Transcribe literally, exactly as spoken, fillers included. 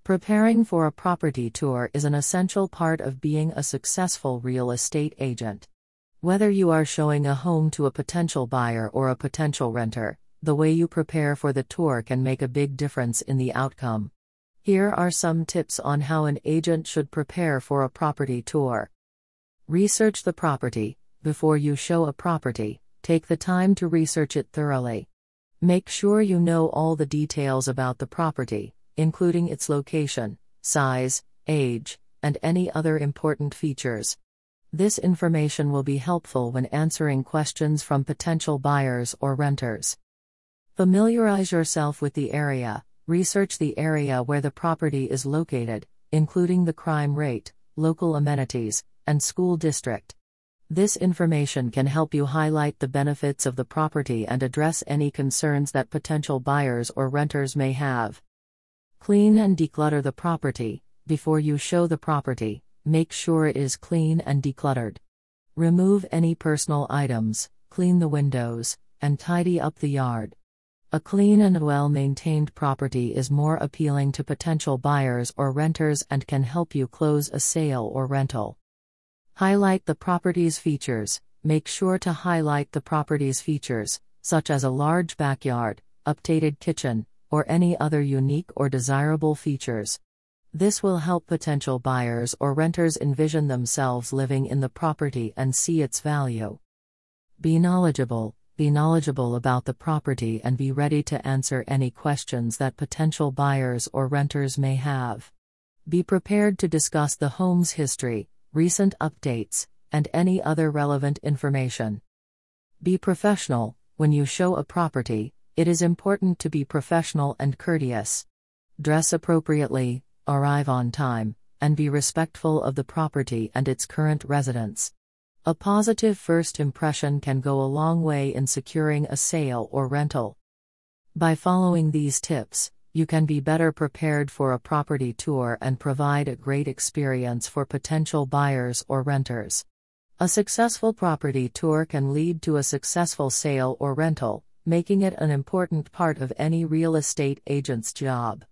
Preparing for a property tour is an essential part of being a successful real estate agent. Whether you are showing a home to a potential buyer or a potential renter, the way you prepare for the tour can make a big difference in the outcome. Here are some tips on how an agent should prepare for a property tour. Research the property. Before you show a property, take the time to research it thoroughly. Make sure you know all the details about the property, including its location, size, age, and any other important features. This information will be helpful when answering questions from potential buyers or renters. Familiarize yourself with the area. Research the area where the property is located, including the crime rate, local amenities, and school district. This information can help you highlight the benefits of the property and address any concerns that potential buyers or renters may have. Clean and declutter the property. Before you show the property, make sure it is clean and decluttered. Remove any personal items, clean the windows, and tidy up the yard. A clean and well-maintained property is more appealing to potential buyers or renters and can help you close a sale or rental. Highlight the property's features. Make sure to highlight the property's features, such as a large backyard, updated kitchen, or any other unique or desirable features. This will help potential buyers or renters envision themselves living in the property and see its value. Be knowledgeable. Be knowledgeable about the property and be ready to answer any questions that potential buyers or renters may have. Be prepared to discuss the home's history, recent updates, and any other relevant information. Be professional. When you show a property, it is important to be professional and courteous. Dress appropriately, arrive on time, and be respectful of the property and its current residents. A positive first impression can go a long way in securing a sale or rental. By following these tips, you can be better prepared for a property tour and provide a great experience for potential buyers or renters. A successful property tour can lead to a successful sale or rental, making it an important part of any real estate agent's job.